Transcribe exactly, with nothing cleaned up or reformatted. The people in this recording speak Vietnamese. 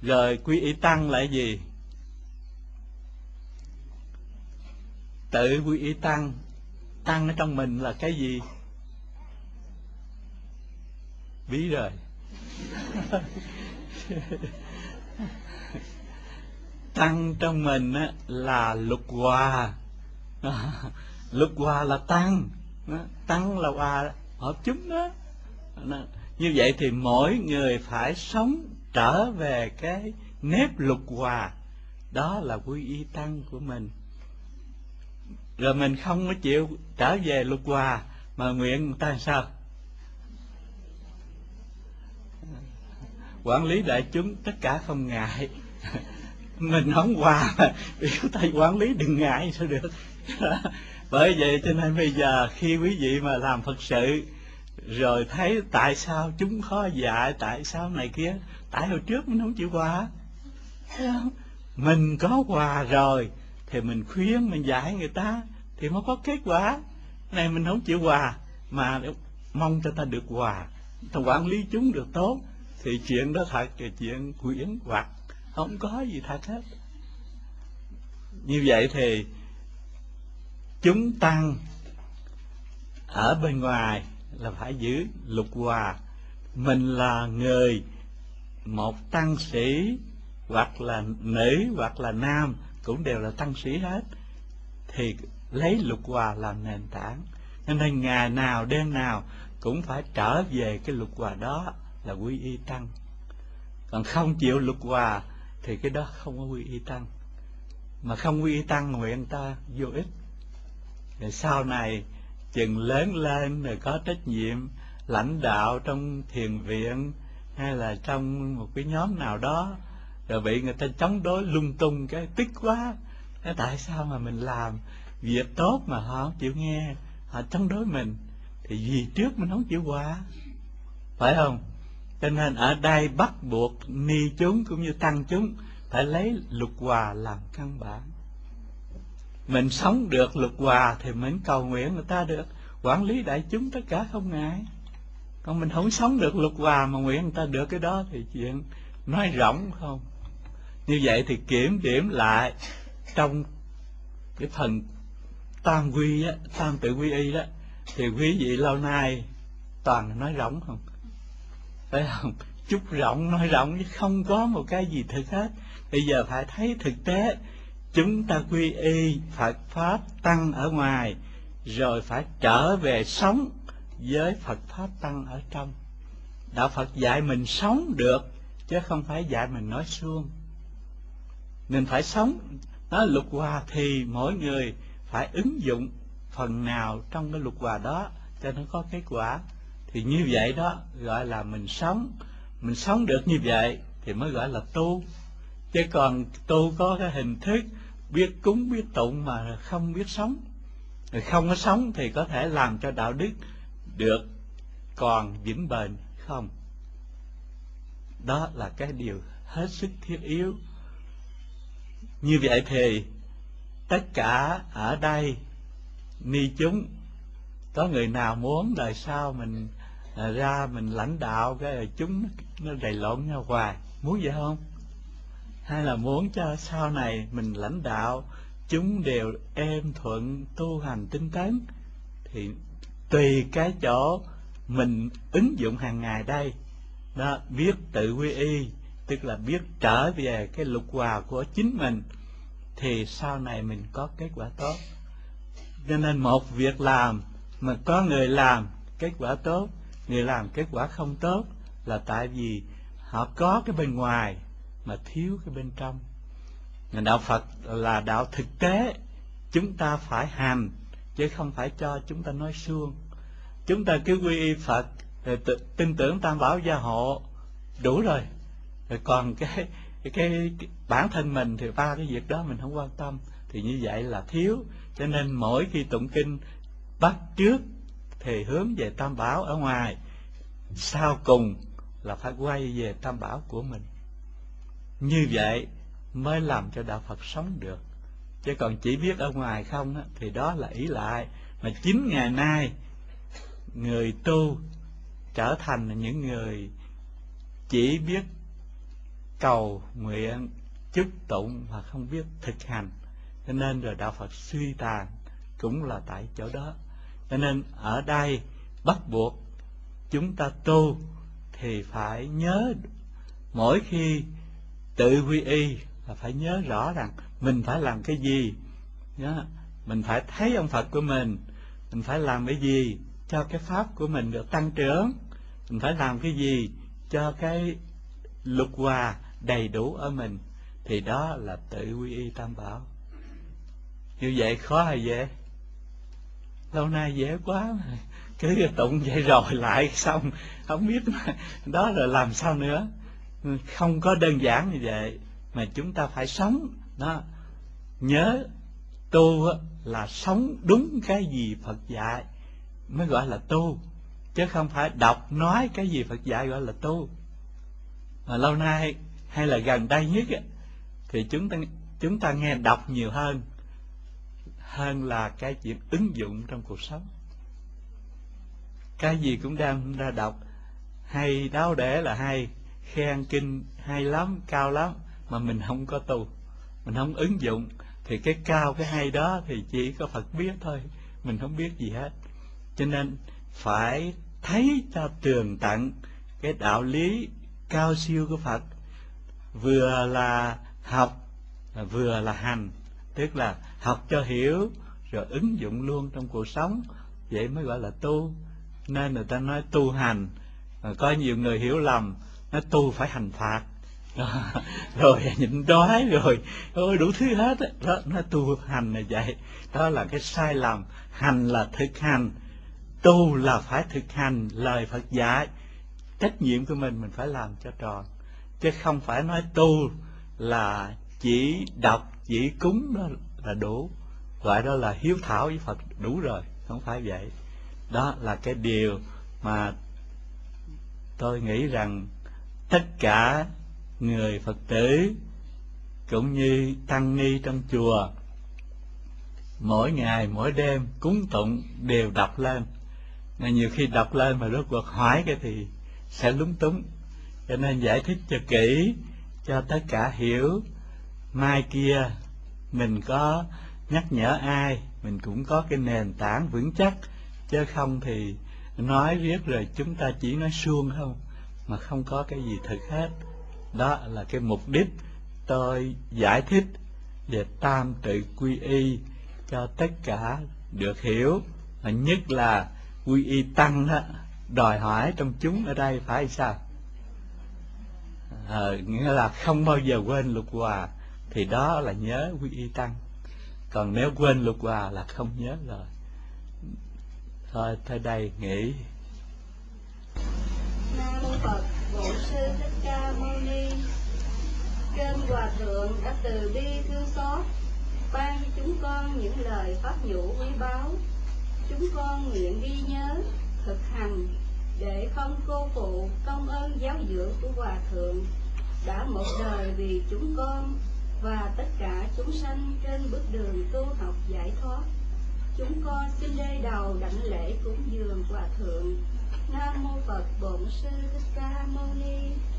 Rồi quy y tăng là gì? Tự quy y tăng. Tăng ở trong mình là cái gì? Bí rồi. Tăng trong mình á, là lục hòa. Lục hòa là tăng. Tăng là hòa hợp chúng đó. Như vậy thì mỗi người phải sống trở về cái nếp lục hòa. Đó là quy y tăng của mình. Rồi mình không có chịu trở về lục hòa mà nguyện người ta làm sao? Quản lý đại chúng tất cả không ngại. Mình không hòa mà chúng ta quản lý đừng ngại sao được. Bởi vậy cho nên bây giờ khi quý vị mà làm Phật sự rồi thấy tại sao chúng khó dạy, tại sao này kia, tại hồi trước mình không chịu hòa. Mình có hòa rồi thì mình khuyên, mình dạy người ta thì mới có kết quả. Này mình không chịu hòa mà mong cho ta được hòa, ta quản lý chúng được tốt, thì chuyện đó thật là chuyện quyển hoặc, không có gì thật hết. Như vậy thì chúng tăng ở bên ngoài là phải giữ lục hòa. Mình là người, một tăng sĩ hoặc là nữ hoặc là nam cũng đều là tăng sĩ hết, thì lấy lục hòa làm nền tảng. Nên, nên ngày nào đêm nào cũng phải trở về cái lục hòa đó là quy y tăng. Còn không chịu lục hòa thì cái đó không có quy y tăng. Mà không quy y tăng nguyện người ta vô ích. Rồi sau này chừng lớn lên rồi có trách nhiệm lãnh đạo trong thiền viện hay là trong một cái nhóm nào đó, rồi bị người ta chống đối lung tung, cái tức quá. Thế tại sao mà mình làm việc tốt mà họ không chịu nghe, họ chống đối mình? Thì vì trước mình không chịu hòa, phải không? Cho nên ở đây bắt buộc ni chúng cũng như tăng chúng phải lấy lục hòa làm căn bản. Mình sống được lục hòa thì mình cầu nguyện người ta được, quản lý đại chúng tất cả không ngại. Còn mình không sống được lục hòa mà nguyện người ta được cái đó thì chuyện nói rỗng không. Như vậy thì kiểm điểm lại trong cái phần tam quy á, tam tự quy y đó, thì quý vị lâu nay toàn nói rỗng không, phải không? Chút rỗng nói rỗng chứ không có một cái gì thực hết. Bây giờ phải thấy thực tế, chúng ta quy y Phật Pháp Tăng ở ngoài, rồi phải trở về sống với Phật Pháp Tăng ở trong. Đạo Phật dạy mình sống được, chứ không phải dạy mình nói suông. Mình phải sống, nói lục hòa thì mỗi người phải ứng dụng phần nào trong cái lục hòa đó cho nó có kết quả. Thì như vậy đó gọi là mình sống. Mình sống được như vậy thì mới gọi là tu. Chứ còn tu có cái hình thức biết cúng biết tụng mà không biết sống, rồi không có sống thì có thể làm cho đạo đức được còn vững bền không. Đó là cái điều hết sức thiết yếu. Như vậy thì tất cả ở đây ni chúng, có người nào muốn đời sau mình ra mình lãnh đạo cái chúng nó đầy lộn nhau hoài, muốn vậy không? Hay là muốn cho sau này mình lãnh đạo chúng đều êm thuận, tu hành tinh tấn? Thì tùy cái chỗ mình ứng dụng hàng ngày đây đó, biết tự quy y, tức là biết trở về cái lục hòa của chính mình, thì sau này mình có kết quả tốt. Cho nên một việc làm mà có người làm kết quả tốt, người làm kết quả không tốt, là tại vì họ có cái bên ngoài mà thiếu cái bên trong. Đạo Phật là đạo thực tế, chúng ta phải hành chứ không phải cho chúng ta nói suông. Chúng ta cứ quy y Phật rồi tin tưởng Tam Bảo gia hộ đủ rồi. Rồi còn cái, cái, cái, cái bản thân mình thì ba cái việc đó mình không quan tâm, thì như vậy là thiếu. Cho nên mỗi khi tụng kinh bắt trước thì hướng về Tam Bảo ở ngoài, sau cùng là phải quay về Tam Bảo của mình. Như vậy mới làm cho đạo Phật sống được. Chứ còn chỉ biết ở ngoài không á, thì đó là ý lại. Mà chính ngày nay người tu trở thành những người chỉ biết cầu nguyện chúc tụng mà không biết thực hành, cho nên rồi đạo Phật suy tàn cũng là tại chỗ đó. Cho nên ở đây bắt buộc chúng ta tu thì phải nhớ, mỗi khi tự quy y là phải nhớ rõ rằng mình phải làm cái gì nhớ. Mình phải thấy ông Phật của mình, mình phải làm cái gì cho cái pháp của mình được tăng trưởng, mình phải làm cái gì cho cái lục hòa đầy đủ ở mình, thì đó là tự quy y tam bảo. Như vậy khó hay dễ? Lâu nay dễ quá mà. Cứ tụng vậy rồi lại xong không biết mà. Đó rồi làm sao nữa. Không có đơn giản như vậy, mà chúng ta phải sống đó. Nhớ tu là sống đúng cái gì Phật dạy mới gọi là tu, chứ không phải đọc nói cái gì Phật dạy gọi là tu. Mà lâu nay hay là gần đây nhất thì chúng ta chúng ta nghe đọc nhiều hơn hơn là cái chuyện ứng dụng trong cuộc sống. Cái gì cũng đem ra đọc, hay đáo để là hay, khen kinh hay lắm, cao lắm, mà mình không có tu, mình không ứng dụng, thì cái cao cái hay đó thì chỉ có Phật biết thôi, mình không biết gì hết. Cho nên phải thấy cho tường tận cái đạo lý cao siêu của Phật, vừa là học vừa là hành, tức là học cho hiểu rồi ứng dụng luôn trong cuộc sống, vậy mới gọi là tu. Nên người ta nói tu hành, có nhiều người hiểu lầm, nói tu phải hành phạt rồi nhịn đói rồi ôi đủ thứ hết đó, nó tu hành là vậy. Đó là cái sai lầm. Hành là thực hành, tu là phải thực hành lời Phật dạy. Trách nhiệm của mình mình phải làm cho tròn, chứ không phải nói tu là chỉ đọc chỉ cúng đó là đủ, gọi đó là hiếu thảo với Phật đủ rồi, không phải vậy. Đó là cái điều mà tôi nghĩ rằng tất cả người Phật tử cũng như tăng ni trong chùa mỗi ngày mỗi đêm cúng tụng đều đọc lên. Mà nhiều khi đọc lên mà rốt cuộc hỏi cái thì sẽ lúng túng, cho nên giải thích cho kỹ cho tất cả hiểu. Mai kia mình có nhắc nhở ai mình cũng có cái nền tảng vững chắc, chứ không thì nói riết rồi chúng ta chỉ nói suông không mà không có cái gì thực hết. Đó là cái mục đích tôi giải thích về tam tự quy y cho tất cả được hiểu, và nhất là quy y tăng đó, đòi hỏi trong chúng ở đây phải sao? À, nghĩa là không bao giờ quên lục hòa, thì đó là nhớ quy y tăng. Còn nếu quên lục hòa là không nhớ rồi. Thôi tới đây nghỉ. Nam mô Phật. Bổn sư Thích Ca Mâu Ni. Trên hòa thượng đã từ bi thương xót, ban cho chúng con những lời pháp nhũ quý báu. Chúng con nguyện ghi nhớ, thực hành để không cô phụ công ơn giáo dưỡng của hòa thượng đã một đời vì chúng con và tất cả chúng sanh trên bước đường tu học giải thoát. Chúng con xin đê đầu đảnh lễ cúng dường hòa thượng. Nam mô Phật. Bổn sư Thích Ca Mâu Ni.